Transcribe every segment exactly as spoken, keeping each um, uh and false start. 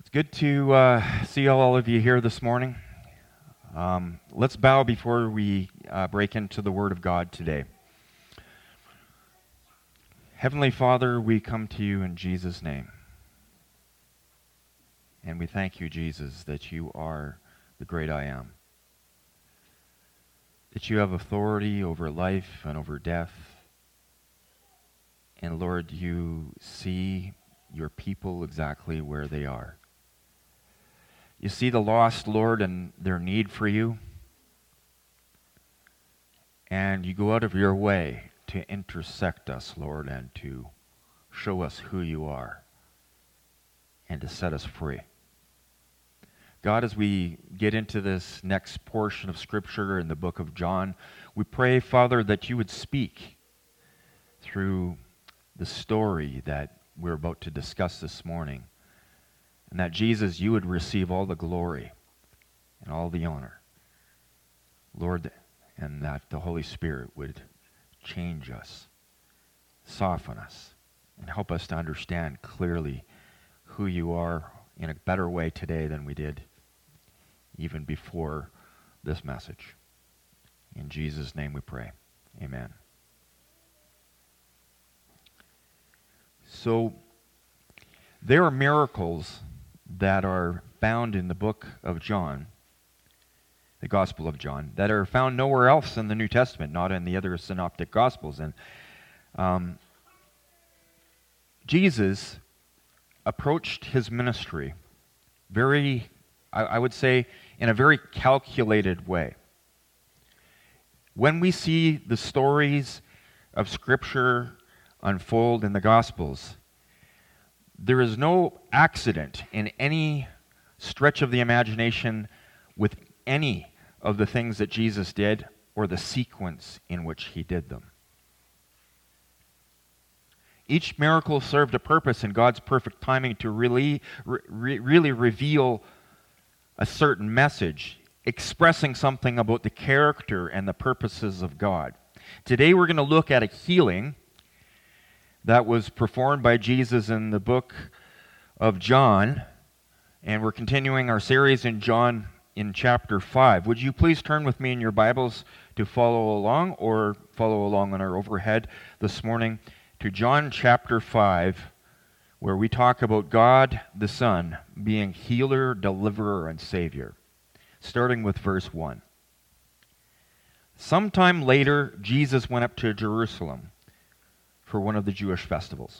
It's good to uh, see all of you here this morning. Um, let's bow before we uh, break into the Word of God today. Heavenly Father, we come to you in Jesus' name. And we thank you, Jesus, that you are the great I am. That you have authority over life and over death. And Lord, you see your people exactly where they are. You see the lost, Lord, and their need for you. And you go out of your way to intersect us, Lord, and to show us who you are and to set us free. God, as we get into this next portion of Scripture in the book of John, we pray, Father, that you would speak through the story that we're about to discuss this morning. And that, Jesus, you would receive all the glory and all the honor. Lord, and that the Holy Spirit would change us, soften us, and help us to understand clearly who you are in a better way today than we did even before this message. In Jesus' name we pray. Amen. So, there are miracles that are found in the book of John, the Gospel of John, that are found nowhere else in the New Testament, not in the other synoptic Gospels. And um, Jesus approached his ministry very, I, I would say, in a very calculated way. When we see the stories of Scripture unfold in the Gospels, there is no accident in any stretch of the imagination with any of the things that Jesus did or the sequence in which he did them. Each miracle served a purpose in God's perfect timing to really, re- really reveal a certain message, expressing something about the character and the purposes of God. Today we're going to look at a healing that was performed by Jesus in the book of John, and we're continuing our series in John in chapter five. Would you please turn with me in your Bibles to follow along, or follow along on our overhead this morning to John chapter five, where we talk about God the Son being healer, deliverer, and Savior, starting with verse one. Sometime later, Jesus went up to Jerusalem for one of the Jewish festivals.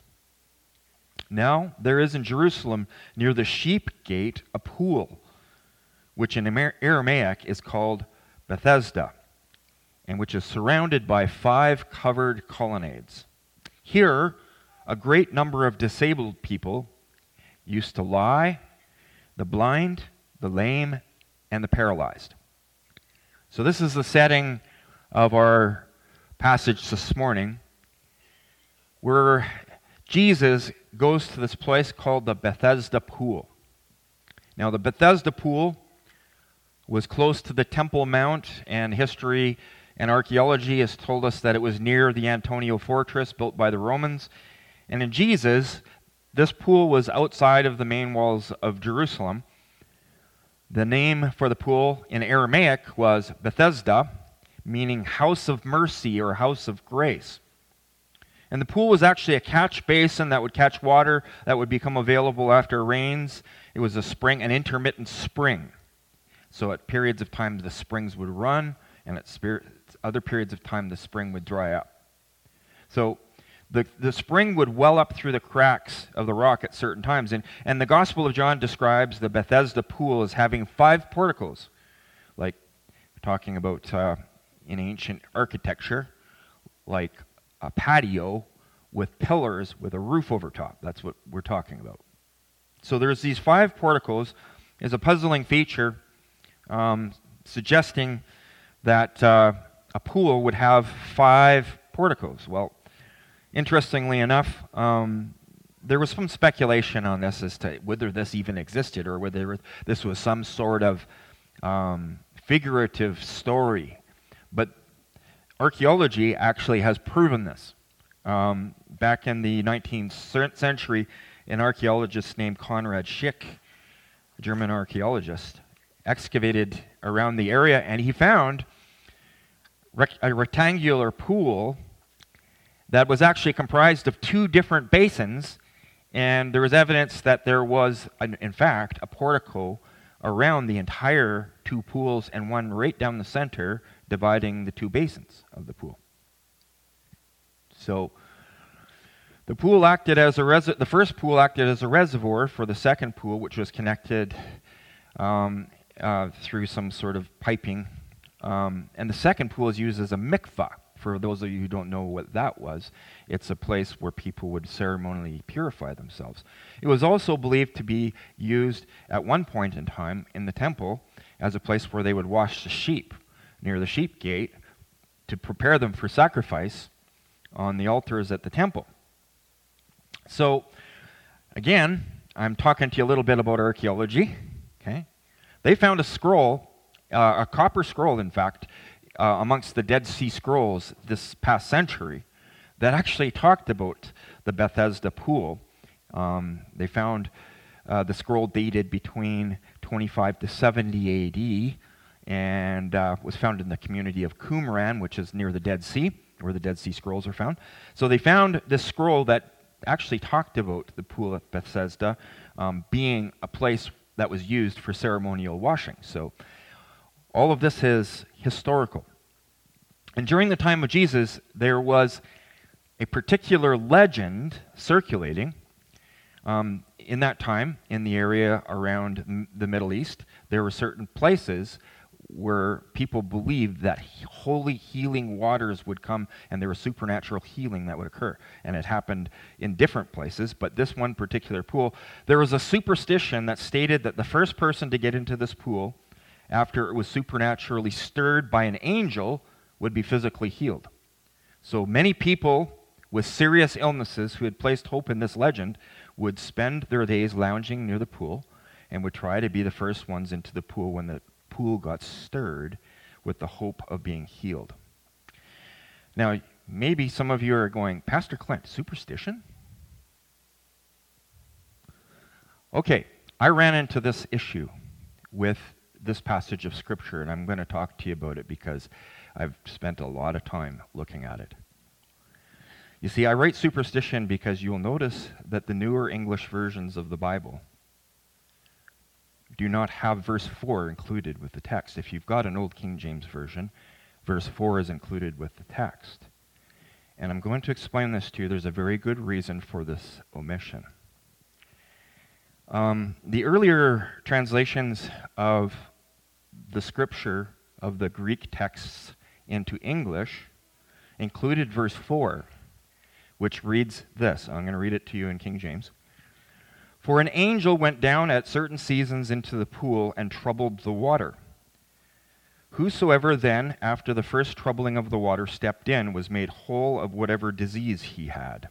Now, there is in Jerusalem, near the sheep gate, a pool, which in Aramaic is called Bethesda, and which is surrounded by five covered colonnades. Here, a great number of disabled people used to lie, the blind, the lame, and the paralyzed. So this is the setting of our passage this morning, where Jesus goes to this place called the Bethesda Pool. Now, the Bethesda Pool was close to the Temple Mount, and history and archaeology has told us that it was near the Antonia Fortress built by the Romans. And in Jesus, this pool was outside of the main walls of Jerusalem. The name for the pool in Aramaic was Bethesda, meaning house of mercy or house of grace. And the pool was actually a catch basin that would catch water that would become available after rains. It was a spring, an intermittent spring. So at periods of time, the springs would run, and at spirit, other periods of time, the spring would dry up. So the, the spring would well up through the cracks of the rock at certain times. And, and the Gospel of John describes the Bethesda pool as having five porticos, like we're talking about uh, in ancient architecture, like a patio with pillars with a roof over top. That's what we're talking about. So there's these five porticos. Is a puzzling feature um, suggesting that uh, a pool would have five porticos. Well, interestingly enough, um, there was some speculation on this as to whether this even existed or whether this was some sort of um, figurative story. But archaeology actually has proven this. Um, back in the nineteenth century, an archaeologist named Conrad Schick a German archaeologist, excavated around the area, and he found rec- a rectangular pool that was actually comprised of two different basins, and there was evidence that there was, an, in fact, a portico around the entire two pools and one right down the center dividing the two basins of the pool. So the pool acted as a res- the first pool acted as a reservoir for the second pool, which was connected um, uh, through some sort of piping. Um, and the second pool is used as a mikvah. For those of you who don't know what that was, it's a place where people would ceremonially purify themselves. It was also believed to be used at one point in time in the temple as a place where they would wash the sheep near the sheep gate to prepare them for sacrifice on the altars at the temple. So, again, I'm talking to you a little bit about archaeology. Okay, they found a scroll, uh, a copper scroll, in fact, uh, amongst the Dead Sea Scrolls this past century that actually talked about the Bethesda pool. Um, they found uh, the scroll dated between twenty-five to seventy A D and uh, was found in the community of Qumran, which is near the Dead Sea, where the Dead Sea Scrolls are found. So they found this scroll that actually talked about the pool at Bethesda um, being a place that was used for ceremonial washing. So all of this is historical. And during the time of Jesus, there was a particular legend circulating um, in that time in the area around m- the Middle East. There were certain places where people believed that holy healing waters would come and there was supernatural healing that would occur. And it happened in different places, but this one particular pool, there was a superstition that stated that the first person to get into this pool after it was supernaturally stirred by an angel would be physically healed. So many people with serious illnesses who had placed hope in this legend would spend their days lounging near the pool and would try to be the first ones into the pool when the pool got stirred with the hope of being healed. Now, maybe some of you are going, Pastor Clint, superstition? Okay, I ran into this issue with this passage of Scripture, and I'm going to talk to you about it because I've spent a lot of time looking at it. You see, I write superstition because you'll notice that the newer English versions of the Bible do not have verse four included with the text. If you've got an old King James version, verse four is included with the text. And I'm going to explain this to you. There's a very good reason for this omission. Um, the earlier translations of the Scripture, of the Greek texts into English, included verse four, which reads this. I'm going to read it to you in King James. For an angel went down at certain seasons into the pool and troubled the water. Whosoever then, after the first troubling of the water, stepped in, was made whole of whatever disease he had.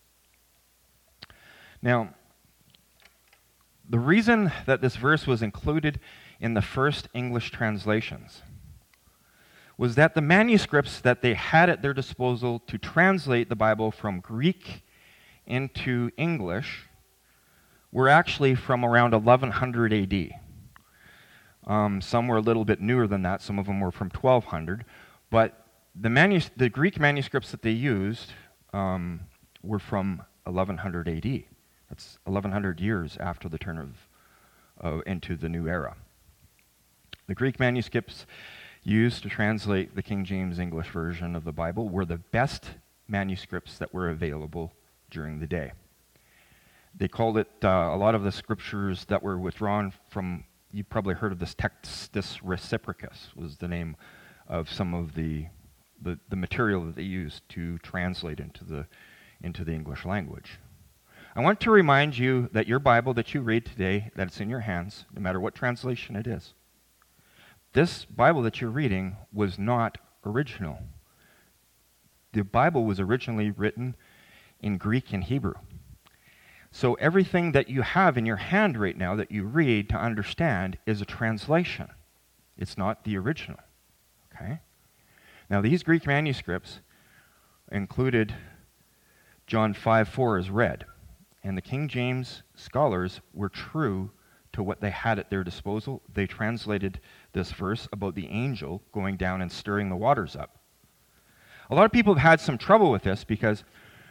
Now, the reason that this verse was included in the first English translations was that the manuscripts that they had at their disposal to translate the Bible from Greek into English were actually from around eleven hundred A D. Um, some were a little bit newer than that. Some of them were from twelve hundred. But the, manus- the Greek manuscripts that they used um, were from eleven hundred A D. That's eleven hundred years after the turn of uh, into the new era. The Greek manuscripts used to translate the King James English version of the Bible were the best manuscripts that were available during the day. They called it, uh, a lot of the scriptures that were withdrawn from, you probably heard of this Textus Reciprocus, was the name of some of the, the, the material that they used to translate into the, into the English language. I want to remind you that your Bible that you read today, that it's in your hands, no matter what translation it is, this Bible that you're reading was not original. The Bible was originally written in Greek and Hebrew. So everything that you have in your hand right now that you read to understand is a translation. It's not the original. Okay? Now these Greek manuscripts included John five four as read. And the King James scholars were true to what they had at their disposal, they translated this verse about the angel going down and stirring the waters up. A lot of people have had some trouble with this because,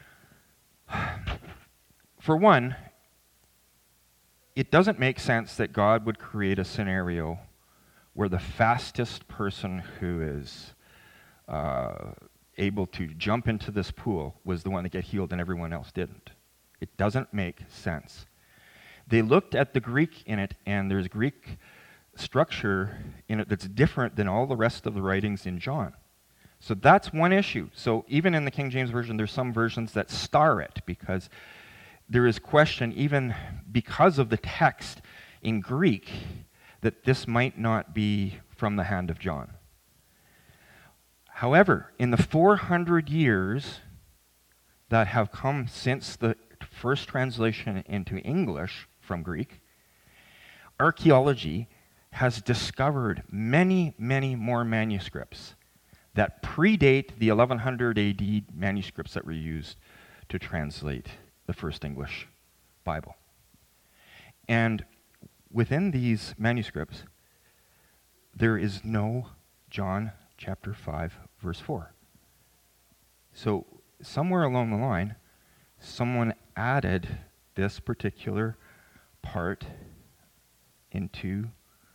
for one, it doesn't make sense that God would create a scenario where the fastest person who is uh, able to jump into this pool was the one that got healed and everyone else didn't. It doesn't make sense. They looked at the Greek in it, and there's Greek structure in it that's different than all the rest of the writings in John. So that's one issue. So even in the King James Version, there's some versions that star it because there is question, even because of the text in Greek, that this might not be from the hand of John. However, in the four hundred years that have come since the first translation into English from Greek, archaeology has discovered many, many more manuscripts that predate the eleven hundred A D manuscripts that were used to translate the first English Bible. And within these manuscripts, there is no John chapter five, verse four. So somewhere along the line, someone added this particular part into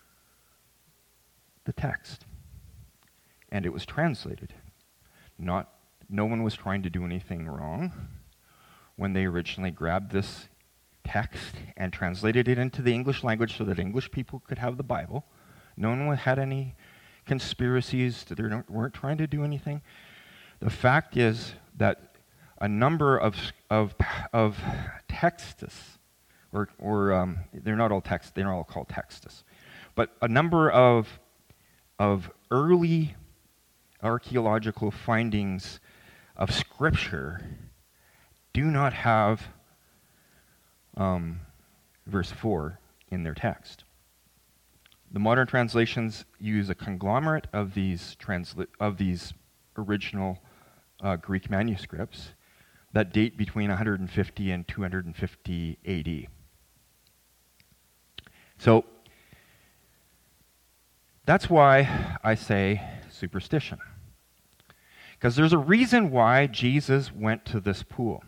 the text. And it was translated. Not, no one was trying to do anything wrong when they originally grabbed this text and translated it into the English language so that English people could have the Bible. No one had any conspiracies. They weren't trying to do anything. The fact is that a number of of of texts, or or um, they're not all texts. They're not all called texts, but a number of of early archaeological findings of Scripture do not have um, verse four in their text. The modern translations use a conglomerate of these transla- of these original uh, Greek manuscripts that date between one hundred fifty and two hundred fifty A D. So that's why I say superstition. Because there's a reason why Jesus went to this pool.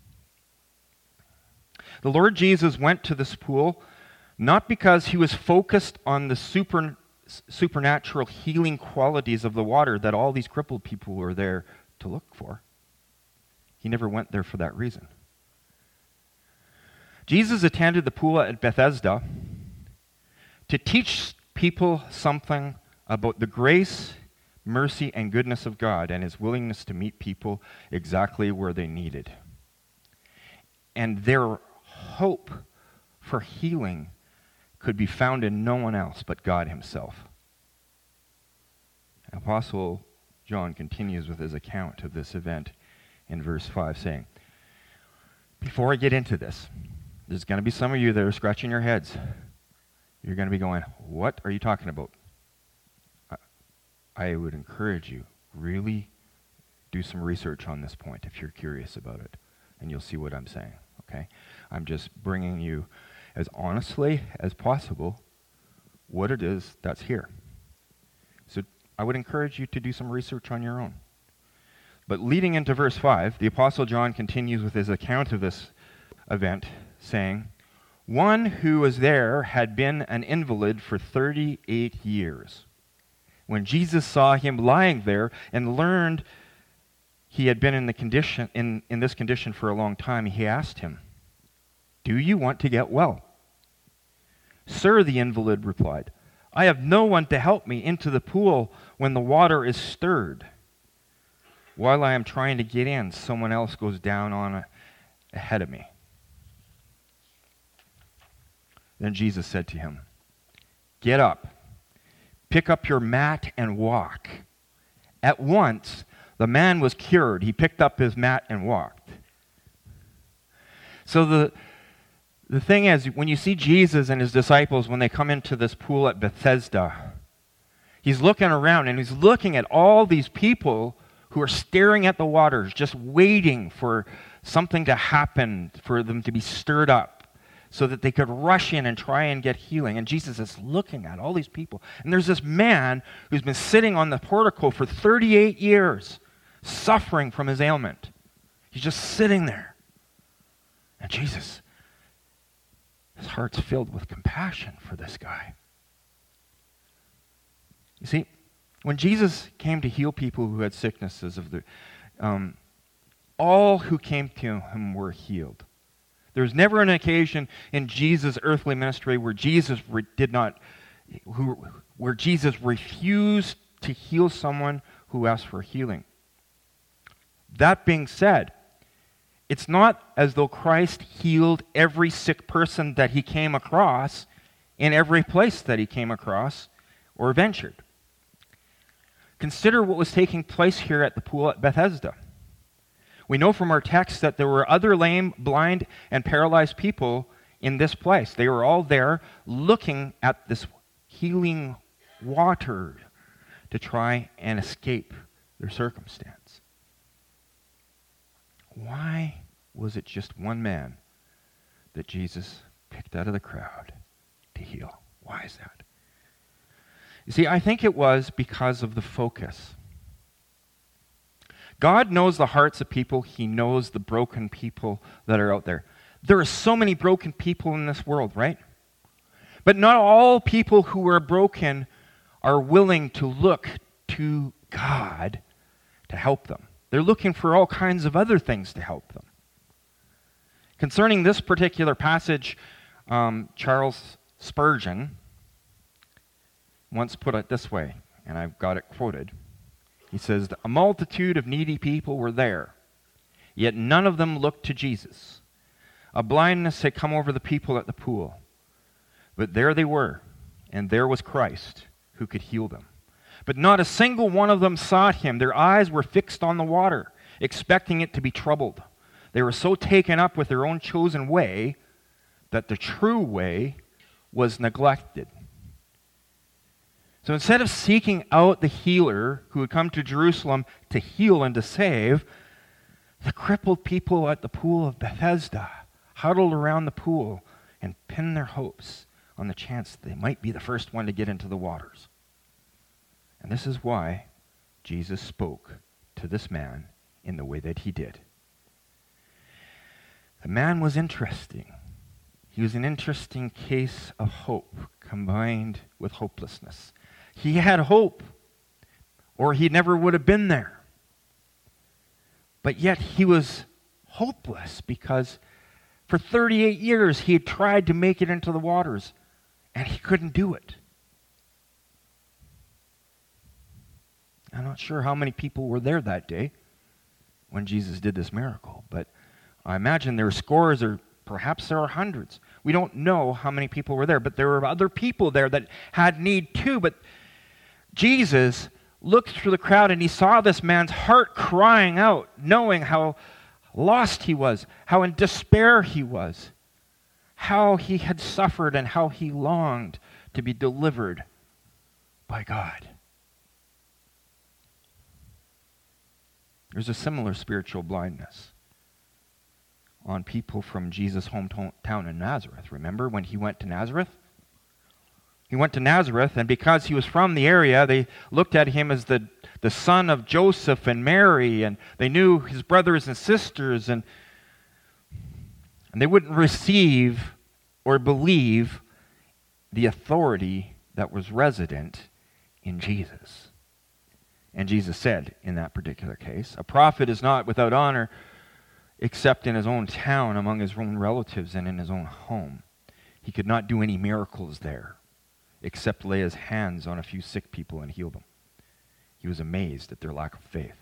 The Lord Jesus went to this pool not because he was focused on the super, supernatural healing qualities of the water that all these crippled people were there to look for. He never went there for that reason. Jesus attended the pool at Bethesda to teach people something about the grace, mercy, and goodness of God and his willingness to meet people exactly where they needed. And their hope for healing could be found in no one else but God himself. Apostle John continues with his account of this event in verse five, saying, before I get into this, there's going to be some of you that are scratching your heads. You're going to be going, what are you talking about? I, I would encourage you, really do some research on this point if you're curious about it, and you'll see what I'm saying, okay? I'm just bringing you as honestly as possible what it is that's here. So I would encourage you to do some research on your own. But leading into verse five, the Apostle John continues with his account of this event, saying, one who was there had been an invalid for thirty-eight years. When Jesus saw him lying there and learned he had been in the condition in, in this condition for a long time, he asked him, do you want to get well? Sir, the invalid replied, I have no one to help me into the pool when the water is stirred. While I am trying to get in, someone else goes down on a, ahead of me. Then Jesus said to him, get up, pick up your mat and walk. At once, the man was cured. He picked up his mat and walked. So the The thing is, when you see Jesus and his disciples, when they come into this pool at Bethesda, he's looking around and he's looking at all these people who are staring at the waters, just waiting for something to happen, for them to be stirred up, so that they could rush in and try and get healing. And Jesus is looking at all these people. And there's this man who's been sitting on the portico for thirty-eight years, suffering from his ailment. He's just sitting there. And Jesus, his heart's filled with compassion for this guy. You see, when Jesus came to heal people who had sicknesses of the, um, all who came to him were healed. There was never an occasion in Jesus' earthly ministry where Jesus re- did not, who, where Jesus refused to heal someone who asked for healing. That being said, it's not as though Christ healed every sick person that he came across in every place that he came across or ventured. Consider what was taking place here at the pool at Bethesda. We know from our text that there were other lame, blind, and paralyzed people in this place. They were all there looking at this healing water to try and escape their circumstance. Why was it just one man that Jesus picked out of the crowd to heal? Why is that? You see, I think it was because of the focus. God knows the hearts of people. He knows the broken people that are out there. There are so many broken people in this world, right? But not all people who are broken are willing to look to God to help them. They're looking for all kinds of other things to help them. Concerning this particular passage, um, Charles Spurgeon once put it this way, and I've got it quoted. He says, "A multitude of needy people were there, yet none of them looked to Jesus. A blindness had come over the people at the pool, but there they were, and there was Christ who could heal them. But not a single one of them sought him. Their eyes were fixed on the water, expecting it to be troubled. They were so taken up with their own chosen way that the true way was neglected." So instead of seeking out the healer who had come to Jerusalem to heal and to save, the crippled people at the pool of Bethesda huddled around the pool and pinned their hopes on the chance that they might be the first one to get into the waters. And this is why Jesus spoke to this man in the way that he did. The man was interesting. He was an interesting case of hope combined with hopelessness. He had hope, or he never would have been there. But yet he was hopeless because for thirty-eight years he had tried to make it into the waters, and he couldn't do it. I'm not sure how many people were there that day when Jesus did this miracle, but I imagine there were scores or perhaps there are hundreds. We don't know how many people were there, but there were other people there that had need too. But Jesus looked through the crowd and he saw this man's heart crying out, knowing how lost he was, how in despair he was, how he had suffered and how he longed to be delivered by God. There's a similar spiritual blindness on people from Jesus' hometown in Nazareth. Remember when he went to Nazareth? He went to Nazareth, and because he was from the area, they looked at him as the, the son of Joseph and Mary, and they knew his brothers and sisters, and, and they wouldn't receive or believe the authority that was resident in Jesus. And Jesus said in that particular case, "A prophet is not without honor except in his own town, among his own relatives, and in his own home." He could not do any miracles there except lay his hands on a few sick people and heal them. He was amazed at their lack of faith.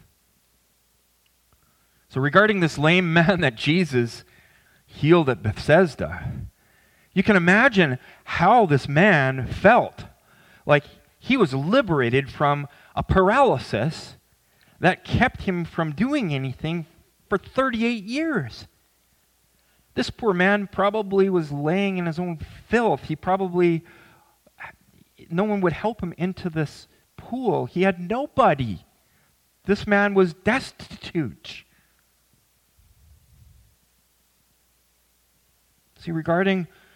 So regarding this lame man that Jesus healed at Bethesda, you can imagine how this man felt. Like he was liberated from a paralysis that kept him from doing anything for thirty-eight years. This poor man probably was laying in his own filth. He probably, no one would help him into this pool. He had nobody. This man was destitute. See, regarding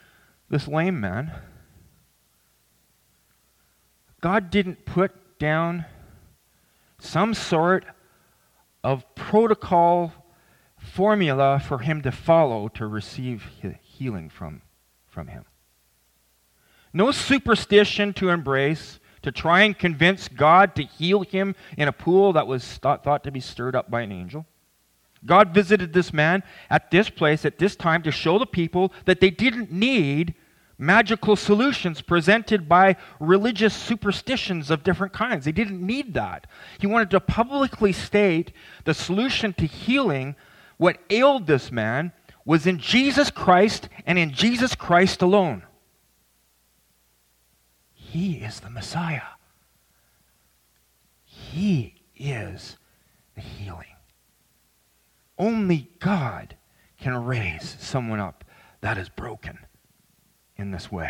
this lame man, God didn't put down some sort of protocol formula for him to follow to receive healing from, from him. No superstition to embrace to try and convince God to heal him in a pool that was thought, thought to be stirred up by an angel. God visited this man at this place at this time to show the people that they didn't need magical solutions presented by religious superstitions of different kinds. They didn't need that. He wanted to publicly state the solution to healing what ailed this man was in Jesus Christ and in Jesus Christ alone. He is the Messiah. He is the healing. Only God can raise someone up that is broken in this way.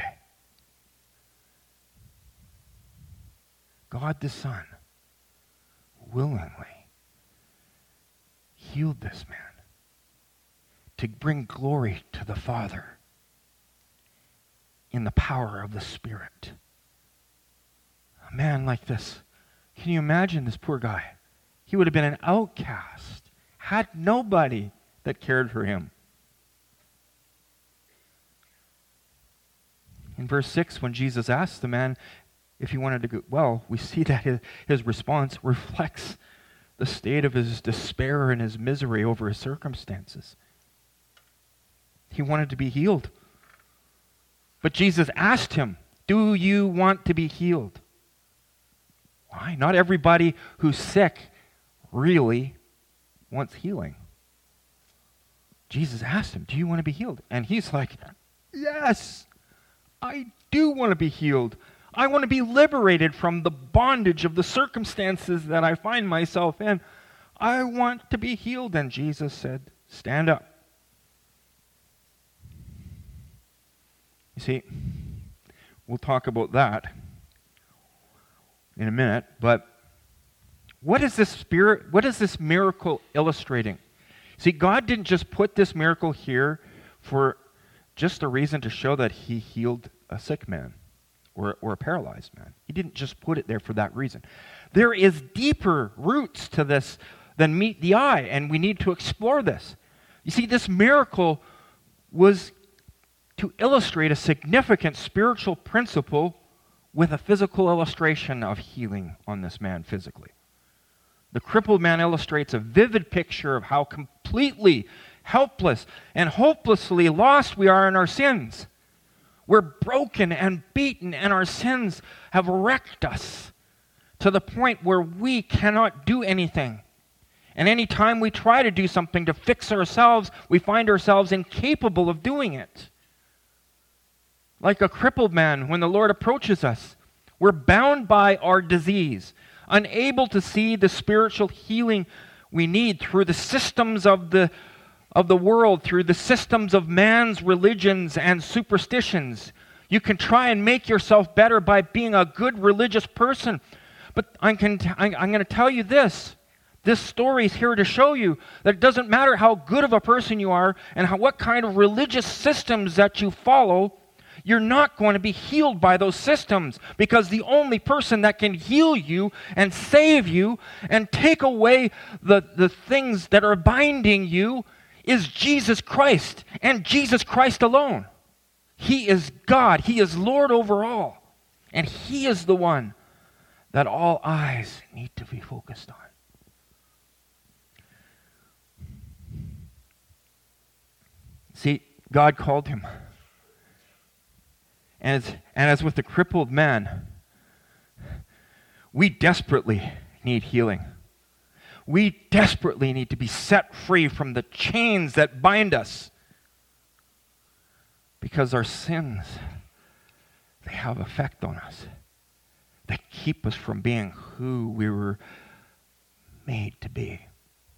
God the Son willingly healed this man to bring glory to the Father in the power of the Spirit. A man like this, can you imagine this poor guy? He would have been an outcast, had nobody that cared for him. In verse six, when Jesus asked the man if he wanted to go well, we see that his, his response reflects the state of his despair and his misery over his circumstances. He wanted to be healed. But Jesus asked him, "Do you want to be healed?" Why? Not everybody who's sick really wants healing. Jesus asked him, "Do you want to be healed?" And he's like, "Yes, I do want to be healed. I want to be liberated from the bondage of the circumstances that I find myself in. I want to be healed." And Jesus said, "Stand up." You see, we'll talk about that in a minute, but what is this spirit, what is this miracle illustrating? See, God didn't just put this miracle here for just a reason to show that he healed a sick man or, or a paralyzed man. He didn't just put it there for that reason. There is deeper roots to this than meet the eye, and we need to explore this. You see, this miracle was to illustrate a significant spiritual principle with a physical illustration of healing on this man physically. The crippled man illustrates a vivid picture of how completely helpless and hopelessly lost we are in our sins. We're broken and beaten, and our sins have wrecked us to the point where we cannot do anything. And any time we try to do something to fix ourselves, we find ourselves incapable of doing it. Like a crippled man, when the Lord approaches us, we're bound by our disease, unable to see the spiritual healing we need through the systems of the, of the world, through the systems of man's religions and superstitions. You can try and make yourself better by being a good religious person. But I can t- I'm going to tell you this. This story is here to show you that it doesn't matter how good of a person you are and how, what kind of religious systems that you follow, you're not going to be healed by those systems, because the only person that can heal you and save you and take away the, the things that are binding you is Jesus Christ, and Jesus Christ alone. He is God. He is Lord over all. And He is the one that all eyes need to be focused on. See, God called him. And as, and as with the crippled man, we desperately need healing. We desperately need to be set free from the chains that bind us. Because our sins, they have effect on us. They keep us from being who we were made to be.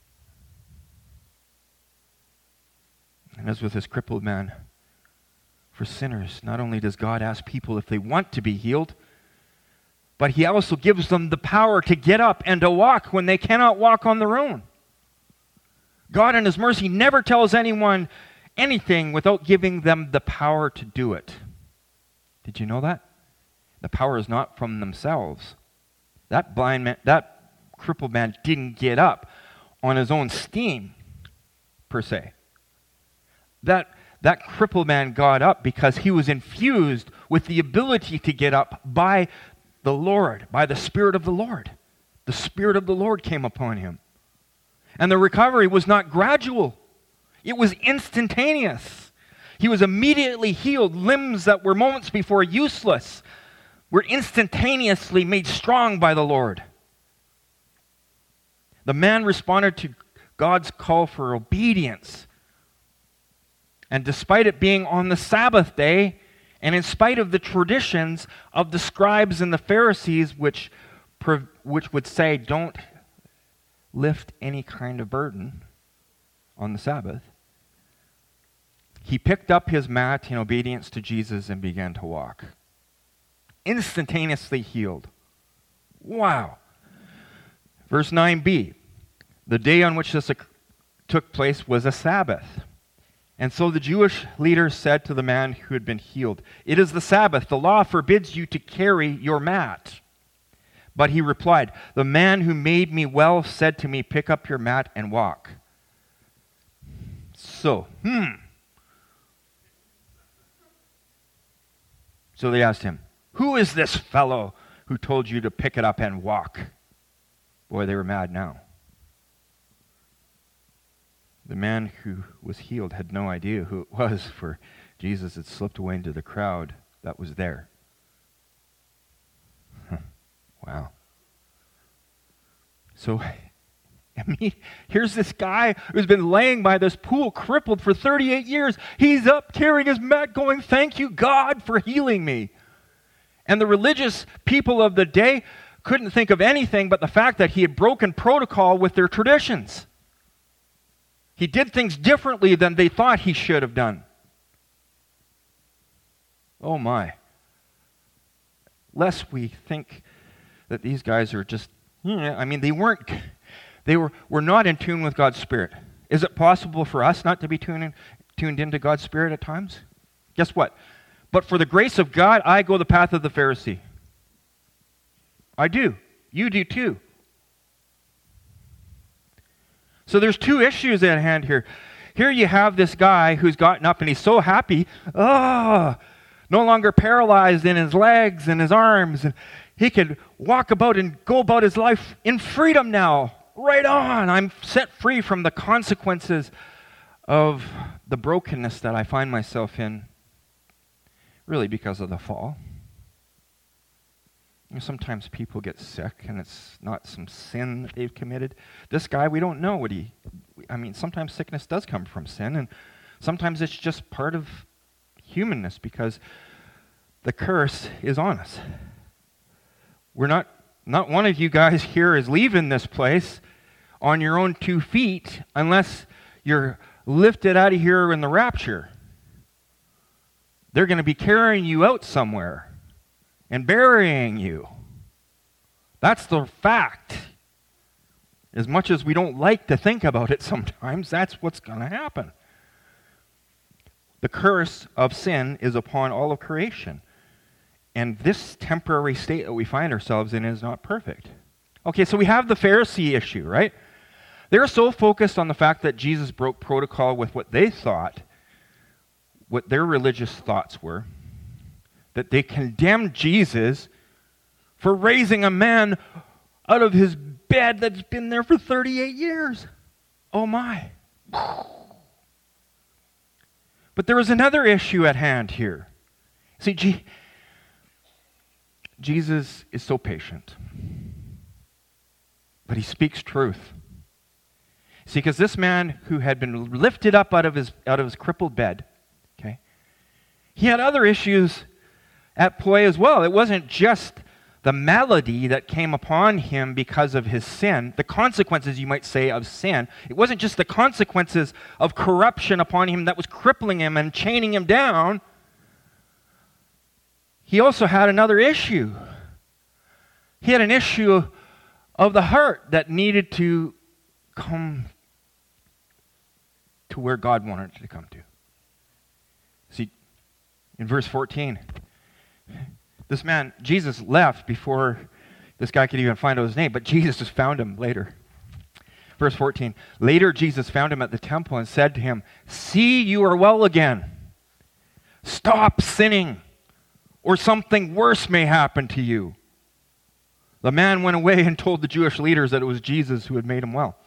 And as with this crippled man, for sinners, not only does God ask people if they want to be healed, but He also gives them the power to get up and to walk when they cannot walk on their own. God in His mercy never tells anyone anything without giving them the power to do it. Did you know that? The power is not from themselves. That blind man, that crippled man didn't get up on his own steam, per se. That, that crippled man got up because he was infused with the ability to get up by the Lord, by the Spirit of the Lord. The Spirit of the Lord came upon him. And the recovery was not gradual. It was instantaneous. He was immediately healed. Limbs that were moments before useless were instantaneously made strong by the Lord. The man responded to God's call for obedience. And despite it being on the Sabbath day, and in spite of the traditions of the scribes and the Pharisees, which, which would say, don't lift any kind of burden on the Sabbath, he picked up his mat in obedience to Jesus and began to walk. Instantaneously healed. Wow. Verse nine b, the day on which this took place was a Sabbath. And so the Jewish leaders said to the man who had been healed, "It is the Sabbath. The law forbids you to carry your mat." But he replied, "The man who made me well said to me, 'Pick up your mat and walk.'" So, hmm. So they asked him, "Who is this fellow who told you to pick it up and walk?" Boy, they were mad now. The man who was healed had no idea who it was, for Jesus had slipped away into the crowd that was there. Huh. Wow. So, I mean, here's this guy who's been laying by this pool crippled for thirty-eight years. He's up carrying his mat going, "Thank you, God, for healing me." And the religious people of the day couldn't think of anything but the fact that he had broken protocol with their traditions. He did things differently than they thought he should have done. Oh my. Lest we think that these guys are just, I mean, they weren't, they were, were not in tune with God's Spirit. Is it possible for us not to be tuned, in, tuned into God's Spirit at times? Guess what? But for the grace of God, I go the path of the Pharisee. I do. You do too. So there's two issues at hand here. Here you have this guy who's gotten up and he's so happy, oh, no longer paralyzed in his legs and his arms. And he could walk about and go about his life in freedom now. Right on. I'm set free from the consequences of the brokenness that I find myself in, really because of the fall. You know, sometimes people get sick and it's not some sin that they've committed. This guy, we don't know what he, I mean, sometimes sickness does come from sin, and sometimes it's just part of humanness because the curse is on us. We're not, not one of you guys here is leaving this place on your own two feet unless you're lifted out of here in the rapture. They're going to be carrying you out somewhere and burying you. That's the fact. As much as we don't like to think about it sometimes, that's what's going to happen. The curse of sin is upon all of creation. And this temporary state that we find ourselves in is not perfect. Okay, so we have the Pharisee issue, right? They're so focused on the fact that Jesus broke protocol with what they thought, what their religious thoughts were, that they condemned Jesus for raising a man out of his bed that's been there for thirty-eight years. Oh my. But there was another issue at hand here. See, G- Jesus is so patient, but he speaks truth. See, because this man who had been lifted up out of his out of his crippled bed, okay, he had other issues at play as well. It wasn't just the malady that came upon him because of his sin, the consequences, you might say, of sin. It wasn't just the consequences of corruption upon him that was crippling him and chaining him down. He also had another issue. He had an issue of the heart that needed to come to where God wanted it to come to. See, in verse fourteen, This man, Jesus, left before this guy could even find out his name, but Jesus just found him later. Verse fourteen, later Jesus found him at the temple and said to him, "See, you are well again. Stop sinning, or something worse may happen to you." The man went away and told the Jewish leaders that it was Jesus who had made him well.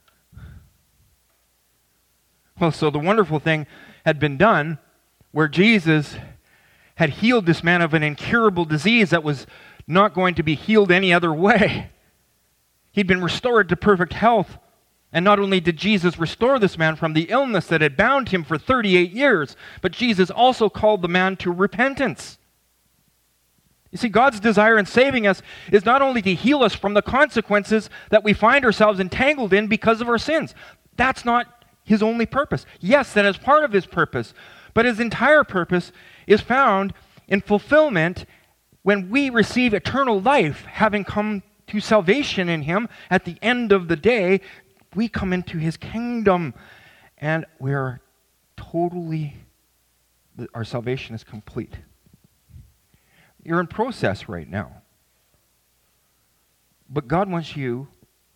Well, so the wonderful thing had been done where Jesus had healed this man of an incurable disease that was not going to be healed any other way. He'd been restored to perfect health. And not only did Jesus restore this man from the illness that had bound him for thirty-eight years, but Jesus also called the man to repentance. You see, God's desire in saving us is not only to heal us from the consequences that we find ourselves entangled in because of our sins. That's not his only purpose. Yes, that is part of his purpose, but his entire purpose is found in fulfillment when we receive eternal life, having come to salvation in him. At the end of the day, we come into his kingdom, and we are totally, our salvation is complete. You're in process right now. But God wants you,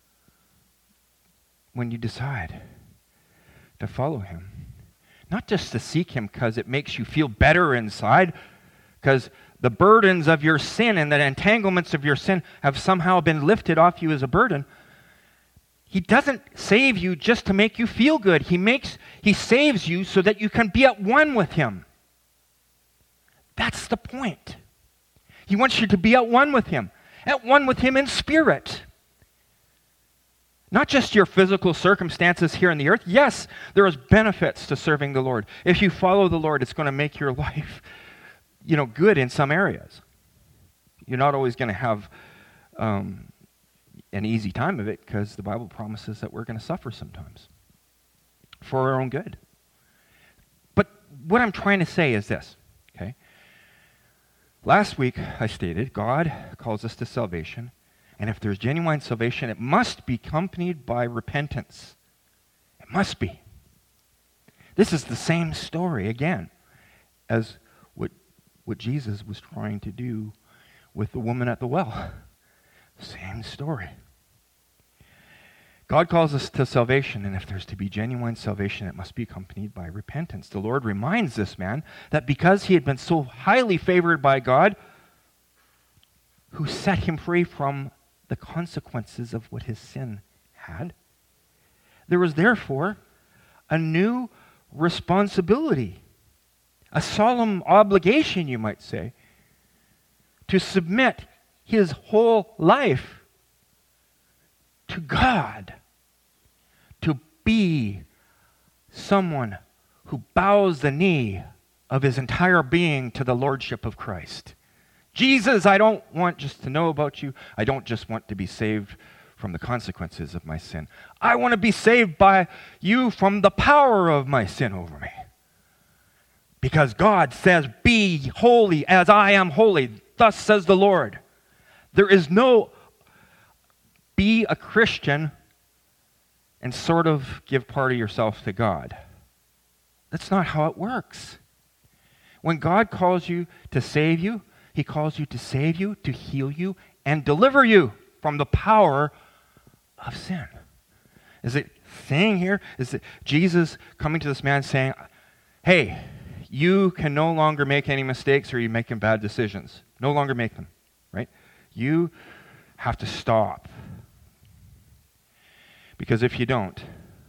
when you decide to follow him, not just to seek him because it makes you feel better inside, because the burdens of your sin and the entanglements of your sin have somehow been lifted off you as a burden. He doesn't save you just to make you feel good. He makes, he saves you so that you can be at one with him. That's the point. He wants you to be at one with him, at one with him in spirit. Not just your physical circumstances here on the earth. Yes, there is benefits to serving the Lord. If you follow the Lord, it's going to make your life, you know, good in some areas. You're not always going to have um, an easy time of it, because the Bible promises that we're going to suffer sometimes for our own good. But what I'm trying to say is this, okay? Last week, I stated, God calls us to salvation, and if there's genuine salvation, it must be accompanied by repentance. It must be. This is the same story, again, as what, what Jesus was trying to do with the woman at the well. Same story. God calls us to salvation, and if there's to be genuine salvation, it must be accompanied by repentance. The Lord reminds this man that because he had been so highly favored by God, who set him free from the consequences of what his sin had, there was therefore a new responsibility, a solemn obligation, you might say, to submit his whole life to God, to be someone who bows the knee of his entire being to the lordship of Christ. Jesus, I don't want just to know about you. I don't just want to be saved from the consequences of my sin. I want to be saved by you from the power of my sin over me. Because God says, be holy as I am holy. Thus says the Lord. There is no be a Christian and sort of give part of yourself to God. That's not how it works. When God calls you to save you, he calls you to save you, to heal you, and deliver you from the power of sin. Is it saying here, is it Jesus coming to this man saying, hey, you can no longer make any mistakes or you're making bad decisions. No longer make them, right? You have to stop. Because if you don't,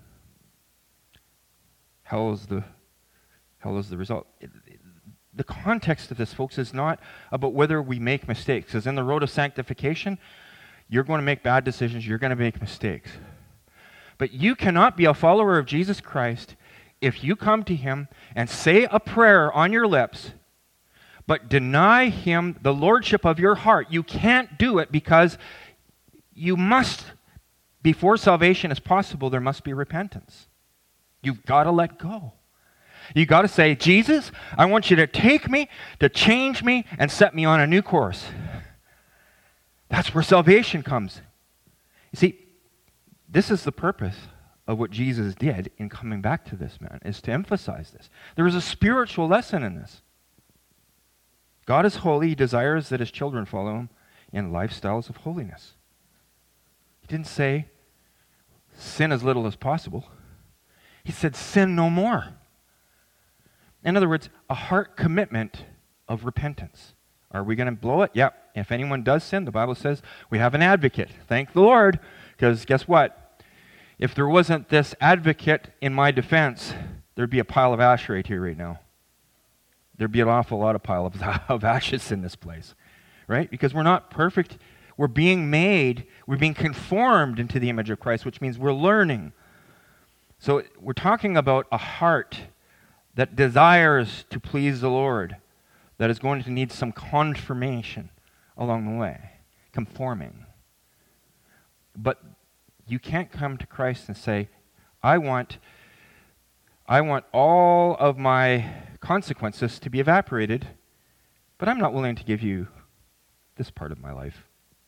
hell is the, hell is the result. It, it, the context of this, folks, is not about whether we make mistakes. Because in the road of sanctification, you're going to make bad decisions. You're going to make mistakes. But you cannot be a follower of Jesus Christ if you come to him and say a prayer on your lips, but deny him the lordship of your heart. You can't do it because you must, before salvation is possible, there must be repentance. You've got to let go. You've got to say, Jesus, I want you to take me, to change me, and set me on a new course. That's where salvation comes. You see, this is the purpose of what Jesus did in coming back to this man, is to emphasize this. There is a spiritual lesson in this. God is holy. He desires that his children follow him in lifestyles of holiness. He didn't say sin as little as possible. He said sin no more. In other words, a heart commitment of repentance. Are we going to blow it? Yep. If anyone does sin, the Bible says we have an advocate. Thank the Lord. Because guess what? If there wasn't this advocate in my defense, there'd be a pile of ash right here right now. There'd be an awful lot of pile of, of ashes in this place. Right? Because we're not perfect. We're being made, we're being conformed into the image of Christ, which means we're learning. So we're talking about a heart that desires to please the Lord, that is going to need some confirmation along the way, conforming. But you can't come to Christ and say, I want, I want all of my consequences to be evaporated, but I'm not willing to give you this part of my life.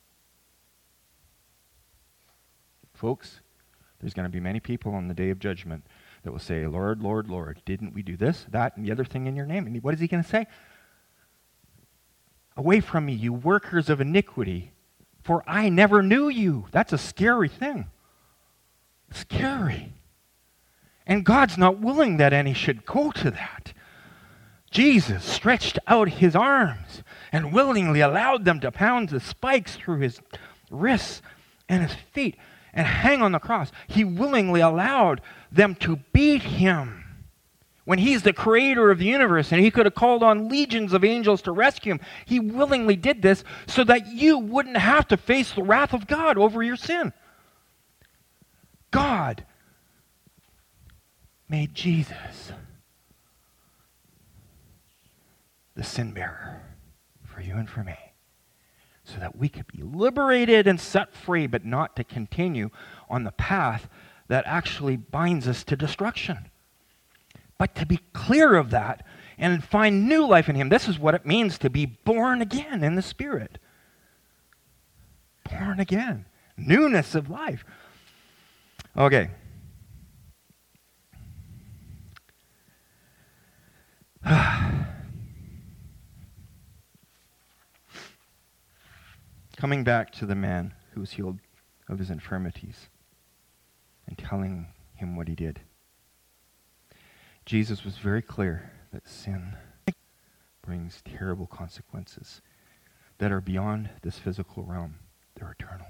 Folks, there's going to be many people on the day of judgment that will say, Lord, Lord, Lord, didn't we do this, that, and the other thing in your name? And what is he going to say? Away from me, you workers of iniquity, for I never knew you. That's a scary thing. Scary. And God's not willing that any should go to that. Jesus stretched out his arms and willingly allowed them to pound the spikes through his wrists and his feet and hang on the cross. He willingly allowed them to beat him when he's the creator of the universe and he could have called on legions of angels to rescue him. He willingly did this so that you wouldn't have to face the wrath of God over your sin. God made Jesus the sin bearer for you and for me, so that we could be liberated and set free, but not to continue on the path that actually binds us to destruction. But to be clear of that and find new life in him. This is what it means to be born again in the Spirit. Born again. Newness of life. Okay. Coming back to the man who was healed of his infirmities and telling him what he did. Jesus was very clear that sin brings terrible consequences that are beyond this physical realm. They're eternal.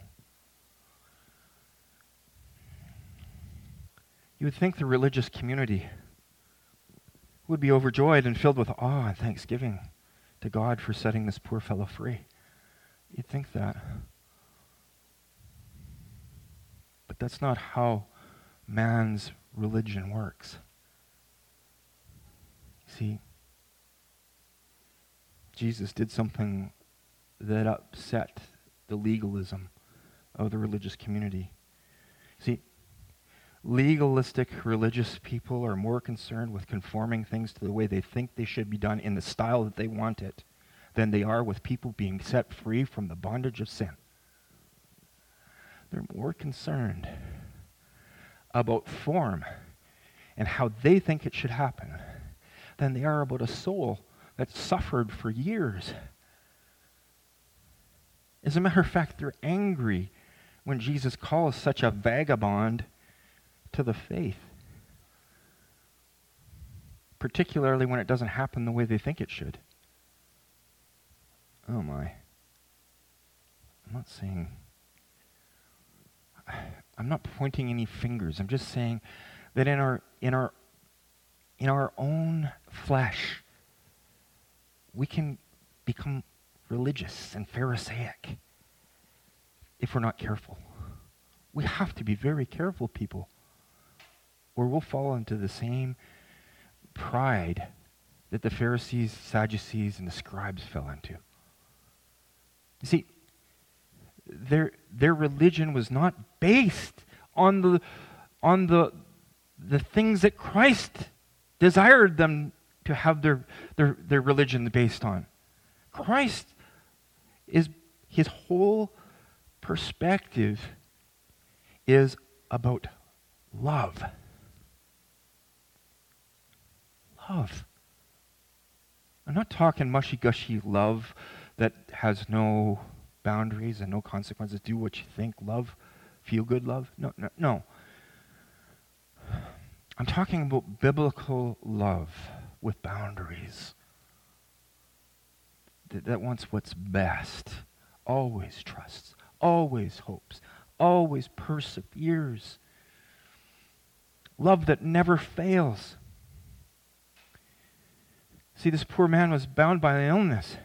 You would think the religious community would be overjoyed and filled with awe and thanksgiving to God for setting this poor fellow free. You'd think that. But that's not how man's religion works. See, Jesus did something that upset the legalism of the religious community. See, legalistic religious people are more concerned with conforming things to the way they think they should be done in the style that they want it than they are with people being set free from the bondage of sin. They're more concerned about form and how they think it should happen than they are about a soul that suffered for years. As a matter of fact, they're angry when Jesus calls such a vagabond to the faith, particularly when it doesn't happen the way they think it should. Oh my. I'm not saying, I'm not pointing any fingers. I'm just saying that in our in our in our own flesh, we can become religious and Pharisaic if we're not careful. We have to be very careful, people, or we'll fall into the same pride that the Pharisees, Sadducees, and the scribes fell into. You see, their their religion was not based on the on the the things that Christ desired them to have their their, their religion based on. Christ is his whole perspective is about love. Love. I'm not talking mushy-gushy love that has no boundaries and no consequences. Do what you think, love, feel-good love. No, no, no. I'm talking about biblical love with boundaries. That, that wants what's best, always trusts, always hopes, always perseveres. Love that never fails. See, this poor man was bound by an illness.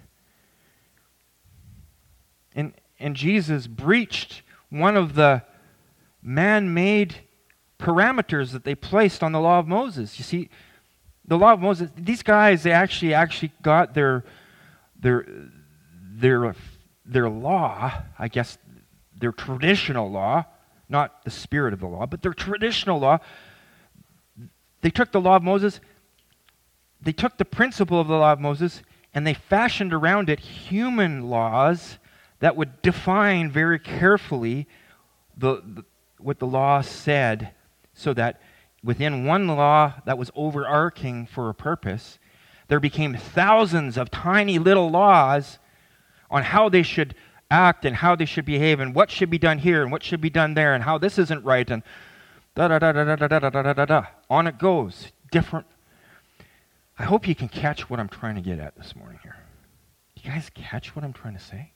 And, and Jesus breached one of the man-made parameters that they placed on the law of Moses. You see, the law of Moses, these guys, they actually actually got their their their their law, I guess, their traditional law, not the spirit of the law, but their traditional law. They took the law of Moses, they took the principle of the law of Moses, and they fashioned around it human laws that would define very carefully the, the what the law said, so that within one law that was overarching for a purpose, there became thousands of tiny little laws on how they should act and how they should behave and what should be done here and what should be done there and how this isn't right and da da da da da da da da da da da. On it goes. Different. I hope you can catch what I'm trying to get at this morning here. You guys catch what I'm trying to say?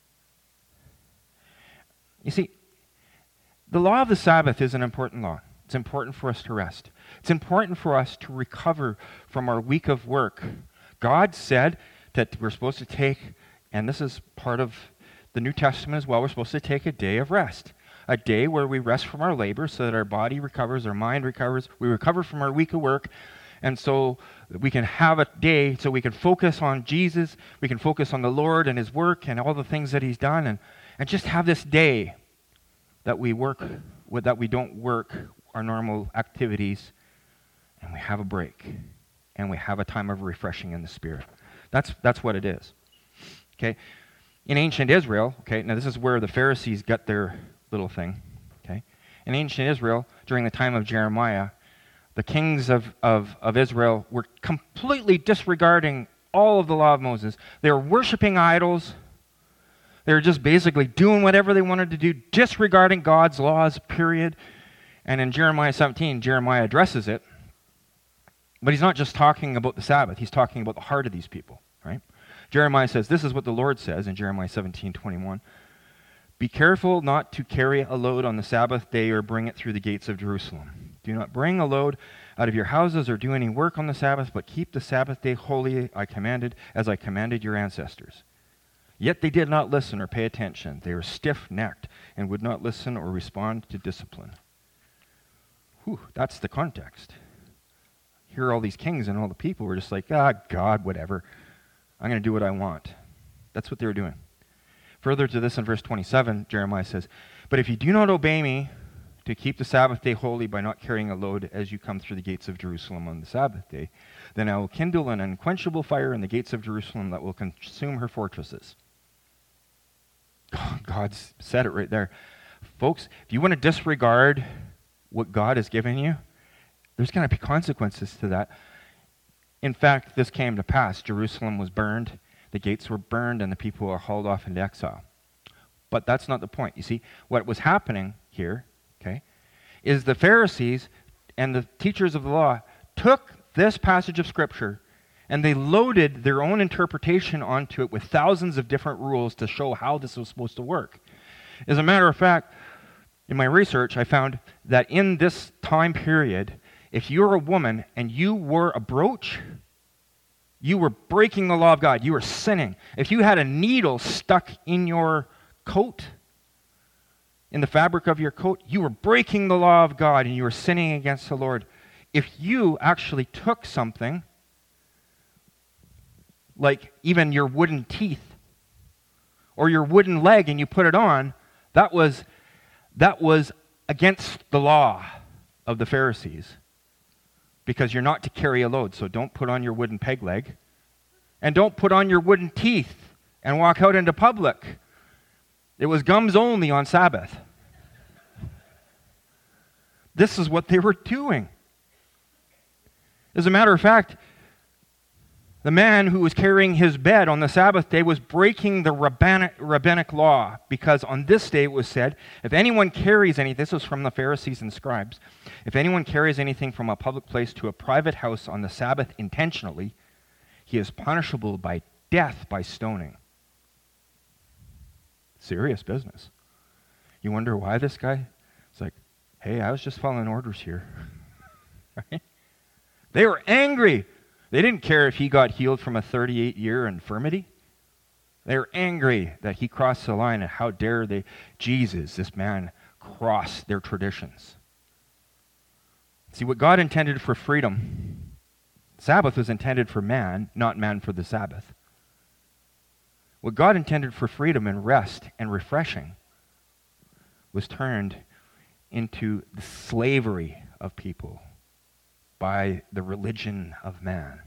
You see, the law of the Sabbath is an important law. It's important for us to rest. It's important for us to recover from our week of work. God said that we're supposed to take, and this is part of the New Testament as well, we're supposed to take a day of rest. A day where we rest from our labor so that our body recovers, our mind recovers, we recover from our week of work, and so we can have a day so we can focus on Jesus, we can focus on the Lord and His work and all the things that He's done, and, and just have this day that we work, with, that we don't work our normal activities, and we have a break, and we have a time of refreshing in the Spirit. That's that's what it is. Okay? In ancient Israel, okay, now this is where the Pharisees got their little thing. Okay? In ancient Israel, during the time of Jeremiah, the kings of, of, of Israel were completely disregarding all of the law of Moses. They were worshiping idols. They were just basically doing whatever they wanted to do, disregarding God's laws, period. And in Jeremiah seventeen, Jeremiah addresses it. But he's not just talking about the Sabbath. He's talking about the heart of these people, right? Jeremiah says, this is what the Lord says in Jeremiah seventeen twenty-one. Be careful not to carry a load on the Sabbath day or bring it through the gates of Jerusalem. Do not bring a load out of your houses or do any work on the Sabbath, but keep the Sabbath day holy, I commanded, as I commanded your ancestors. Yet they did not listen or pay attention. They were stiff-necked and would not listen or respond to discipline. Whew, that's the context. Here all these kings and all the people were just like, ah, God, whatever. I'm going to do what I want. That's what they were doing. Further to this in verse twenty-seven, Jeremiah says, but if you do not obey me to keep the Sabbath day holy by not carrying a load as you come through the gates of Jerusalem on the Sabbath day, then I will kindle an unquenchable fire in the gates of Jerusalem that will consume her fortresses. God said it right there. Folks, if you want to disregard what God has given you, there's going to be consequences to that. In fact, this came to pass. Jerusalem was burned, the gates were burned, and the people were hauled off into exile. But that's not the point. You see, what was happening here, okay, is the Pharisees and the teachers of the law took this passage of Scripture and they loaded their own interpretation onto it with thousands of different rules to show how this was supposed to work. As a matter of fact, in my research, I found that in this time period, if you're a woman and you wore a brooch, you were breaking the law of God. You were sinning. If you had a needle stuck in your coat, in the fabric of your coat, you were breaking the law of God and you were sinning against the Lord. If you actually took something, like even your wooden teeth or your wooden leg, and you put it on, that was that was against the law of the Pharisees, because you're not to carry a load. So don't put on your wooden peg leg, and don't put on your wooden teeth and walk out into public. It was gums only on Sabbath. This is what they were doing. As a matter of fact, The man who was carrying his bed on the Sabbath day was breaking the rabbinic, rabbinic law, because on this day it was said, if anyone carries anything, this was from the Pharisees and scribes, if anyone carries anything from a public place to a private house on the Sabbath intentionally, he is punishable by death by stoning. Serious business. You wonder why this guy? It's like, hey, I was just following orders here. Right? They were angry. They didn't care if he got healed from a thirty-eight year infirmity. They were angry that he crossed the line, and how dare they, Jesus, this man, cross their traditions. See, what God intended for freedom, Sabbath was intended for man, not man for the Sabbath. What God intended for freedom and rest and refreshing was turned into the slavery of people by the religion of man.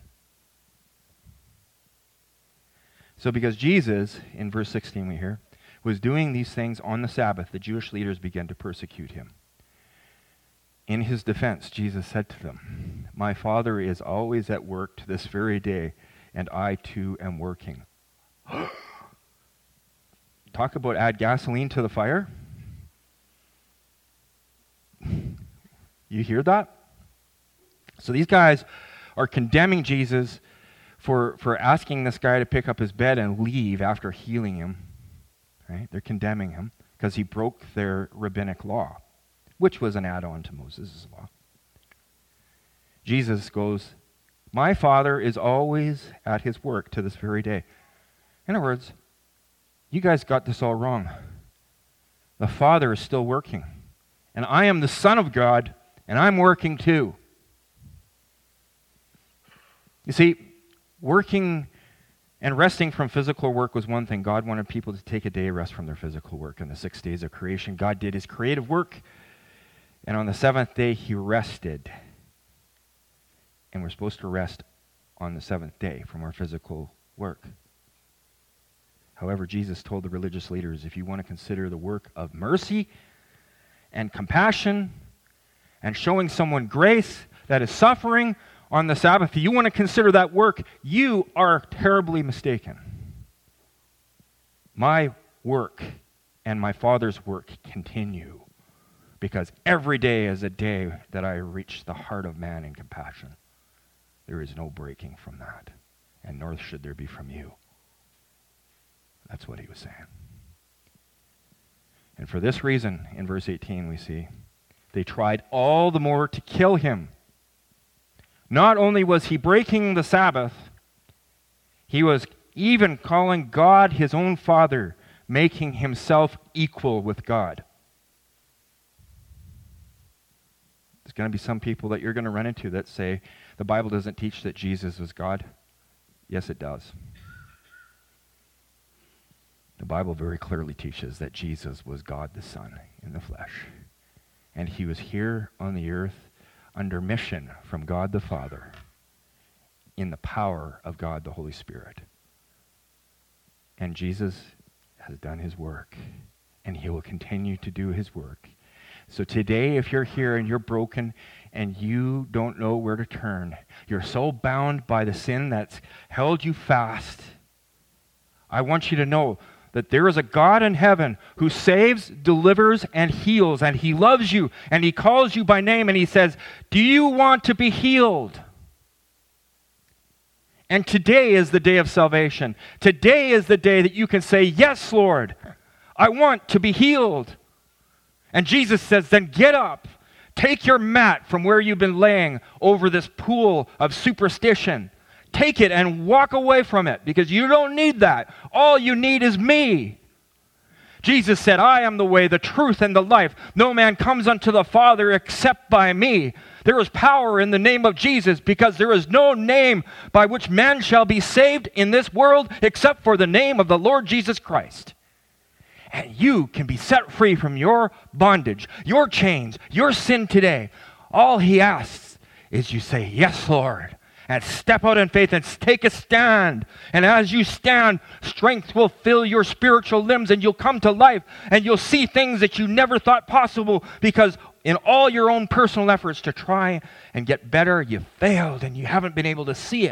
So because Jesus, in verse sixteen we hear, was doing these things on the Sabbath, the Jewish leaders began to persecute him. In his defense, Jesus said to them, my Father is always at work to this very day, and I too am working. Talk about add gasoline to the fire. You hear that? So these guys are condemning Jesus for, for asking this guy to pick up his bed and leave after healing him. Right? They're condemning him because he broke their rabbinic law, which was an add-on to Moses' law. Jesus goes, my Father is always at his work to this very day. In other words, you guys got this all wrong. The Father is still working. And I am the Son of God, and I'm working too. You see, working and resting from physical work was one thing. God wanted people to take a day of rest from their physical work. In the six days of creation, God did his creative work, and on the seventh day, he rested. And we're supposed to rest on the seventh day from our physical work. However, Jesus told the religious leaders, if you want to consider the work of mercy and compassion and showing someone grace that is suffering on the Sabbath, if you want to consider that work, you are terribly mistaken. My work and my Father's work continue, because every day is a day that I reach the heart of man in compassion. There is no breaking from that, and nor should there be from you. That's what he was saying. And for this reason, in verse eighteen we see, they tried all the more to kill him. Not only was he breaking the Sabbath, he was even calling God his own Father, making himself equal with God. There's going to be some people that you're going to run into that say, the Bible doesn't teach that Jesus was God. Yes, it does. The Bible very clearly teaches that Jesus was God the Son in the flesh. And he was here on the earth under mission from God the Father in the power of God the Holy Spirit. And Jesus has done his work, and he will continue to do his work. So today, if you're here and you're broken and you don't know where to turn, you're so bound by the sin that's held you fast, I want you to know that there is a God in heaven who saves, delivers, and heals, and he loves you, and he calls you by name, and he says, do you want to be healed? And today is the day of salvation. Today is the day that you can say, yes, Lord, I want to be healed. And Jesus says, then get up, take your mat from where you've been laying over this pool of superstition. Take it and walk away from it, because you don't need that. All you need is me. Jesus said, I am the way, the truth, and the life. No man comes unto the Father except by me. There is power in the name of Jesus, because there is no name by which man shall be saved in this world except for the name of the Lord Jesus Christ. And you can be set free from your bondage, your chains, your sin today. All he asks is you say, yes, Lord. And step out in faith and take a stand. And as you stand, strength will fill your spiritual limbs, and you'll come to life, and you'll see things that you never thought possible, because in all your own personal efforts to try and get better, you failed and you haven't been able to see it.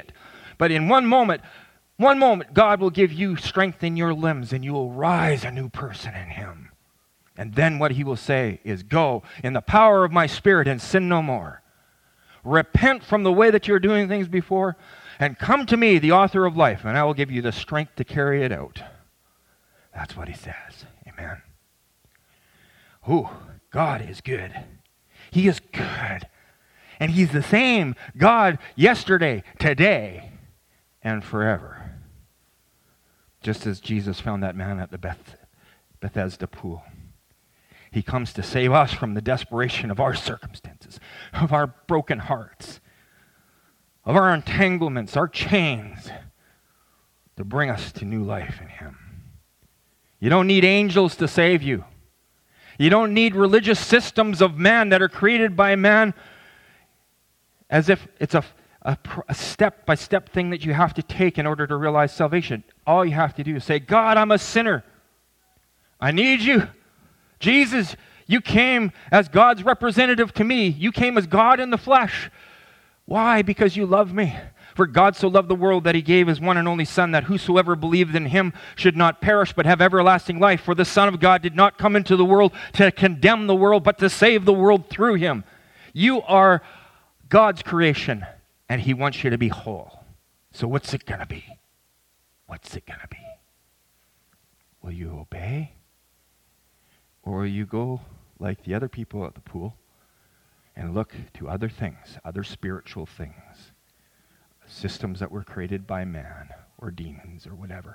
But in one moment, one moment, God will give you strength in your limbs and you will rise a new person in him. And then what he will say is, go in the power of my Spirit and sin no more. Repent from the way that you're doing things before and come to me, the author of life, and I will give you the strength to carry it out. That's what he says. Amen. Ooh, God is good. He is good. And he's the same God yesterday, today, and forever. Just as Jesus found that man at the Beth, Bethesda pool. He comes to save us from the desperation of our circumstances, of our broken hearts, of our entanglements, our chains, to bring us to new life in him. You don't need angels to save you. You don't need religious systems of man that are created by man as if it's a, a, a step-by-step thing that you have to take in order to realize salvation. All you have to do is say, God, I'm a sinner. I need you. Jesus, you came as God's representative to me. You came as God in the flesh. Why? Because you love me. For God so loved the world that he gave his one and only Son, that whosoever believed in him should not perish but have everlasting life. For the Son of God did not come into the world to condemn the world, but to save the world through him. You are God's creation, and he wants you to be whole. So what's it going to be? What's it going to be? Will you obey? Or will you go like the other people at the pool and look to other things, other spiritual things, systems that were created by man or demons or whatever?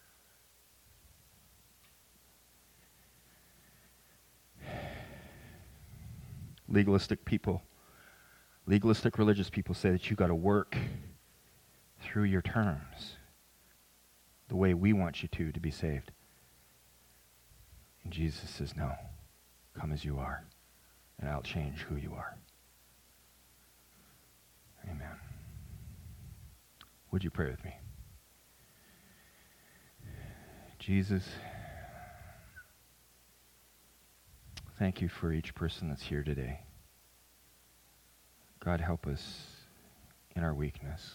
Legalistic people, legalistic religious people say that you've got to work through your terms the way we want you to to be saved. And Jesus says, no, come as you are, and I'll change who you are. Amen. Would you pray with me? Jesus, thank you for each person that's here today. God, help us in our weakness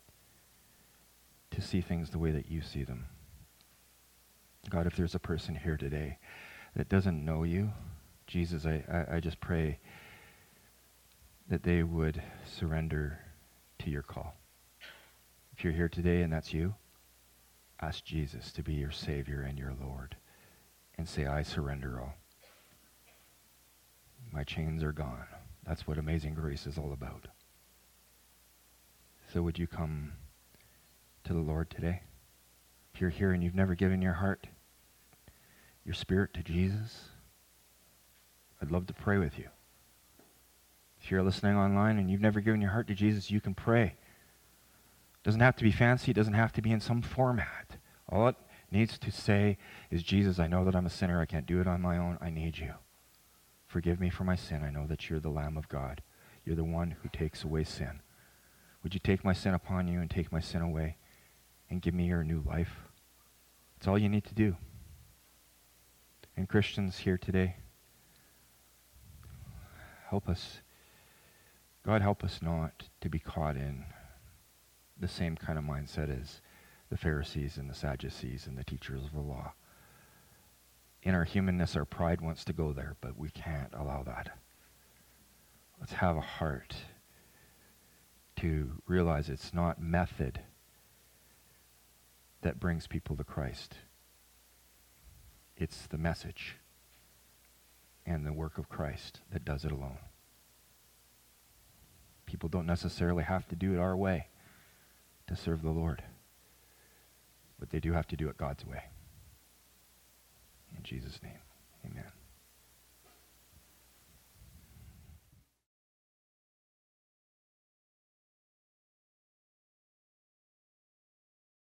to see things the way that you see them. God, if there's a person here today that doesn't know you, Jesus, I, I, I just pray that they would surrender to your call. If you're here today and that's you, ask Jesus to be your Savior and your Lord and say, I surrender all. My chains are gone. That's what Amazing Grace is all about. So would you come to the Lord today? If you're here and you've never given your heart, your spirit to Jesus, I'd love to pray with you. If you're listening online and you've never given your heart to Jesus, you can pray. It doesn't have to be fancy. It doesn't have to be in some format. All it needs to say is, Jesus, I know that I'm a sinner. I can't do it on my own. I need you. Forgive me for my sin. I know that you're the Lamb of God. You're the one who takes away sin. Would you take my sin upon you and take my sin away and give me your new life? That's all you need to do. And Christians here today, help us. God, help us not to be caught in the same kind of mindset as the Pharisees and the Sadducees and the teachers of the law. In our humanness, our pride wants to go there, but we can't allow that. Let's have a heart to realize it's not method that brings people to Christ. It's the message and the work of Christ that does it alone. People don't necessarily have to do it our way to serve the Lord, but they do have to do it God's way. In Jesus' name.